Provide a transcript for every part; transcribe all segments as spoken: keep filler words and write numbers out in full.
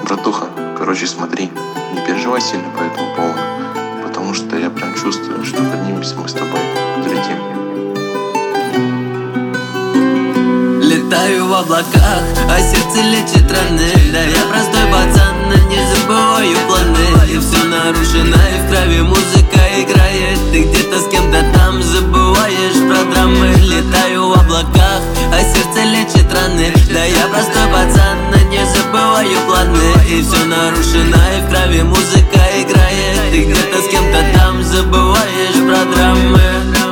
Братуха, короче, смотри, не переживай сильно по этому поводу, потому что я прям чувствую, что поднимемся мы с тобой, взлетим. Летаю в облаках, а сердце лечит раны. Да я простой пацан, но не забываю планы. И все нарушено, и в крови музыка играет. Ты где-то с кем-то там забываешь про драмы. Летаю в облаках, а сердце лечит раны. Да я простой пацан, но не забываю планы. И все нарушено, и в крови музыка играет. Ты где-то с кем-то там забываешь про драмы.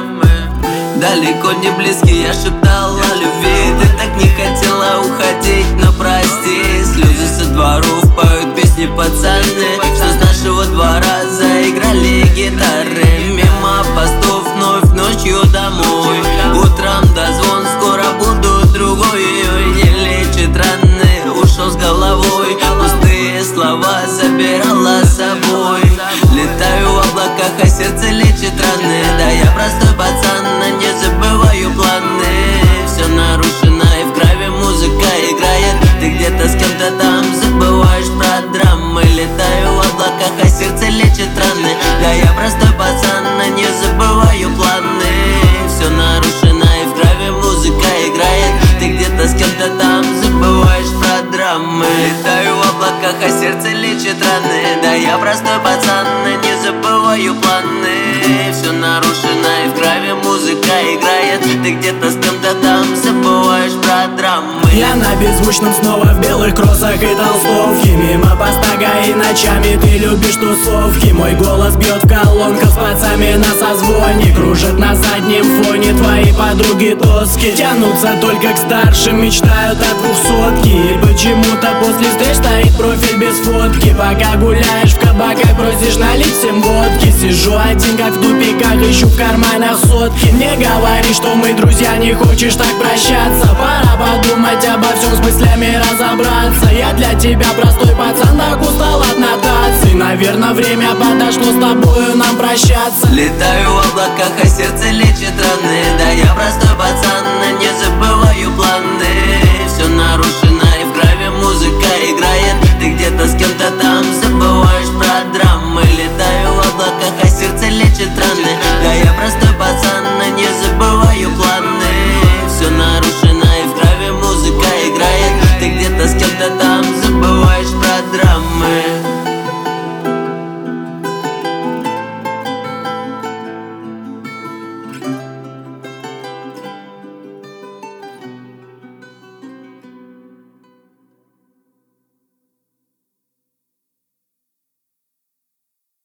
Далеко не близкий, я шептал о любви. Ты так не хотела уходить, но прости. Слезы со дворов поют песни пацаны, что с нашего двора заиграли гитары. Мимо постов вновь ночью домой. Утром дозвон, скоро буду другой. Не лечит раны, ушел с головой. Пустые слова забирала с собой. Летаю в облаках, а сердце лечит раны. Да я простой пацан, но не забываю планы. Все нарушено, и в крови музыка играет. Ты где-то с кем-то там забываешь про драмы. Летаю в облаках, а сердце лечит раны. Да я простой пацан, но не забываю планы. Все нарушено, и в крови музыка играет. Ты где-то с кем-то там забываешь про драмы. Летаю в облаках, а сердце лечит раны. Да я простой пацан, но не забываю планы. Все нарушено, и в крови музыка играет. Ты где-то с кем-то там забываешь про драмы. Я на беззвучном снова в белых кроссах и толстовке. Мимо постага и ночами ты любишь тусовки. Мой голос бьет в колонках с пацами на созвоне. Кружат на заднем фоне твои подруги тоски. Тянутся только к старшим, мечтают о двухсотке. И почему-то после встреч стоит профиль без фотки. Пока гуляешь в кабаках, просишь налить всем водки. Сижу один как в тупиках, ищу в карманах сотки. Не говори, что мы друзья, не хочешь так прощаться. Пора подумать обо всем, с мыслями разобраться. Я для тебя простой пацан, так устал от нотаций. Наверное, время подошло с тобою нам прощаться. Летаю в облаках, а сердце лечит раны. Да я простой пацан, но не забываю планы. Все нарушено, и в крови музыка играет. Ты где-то с кем-то там забываешь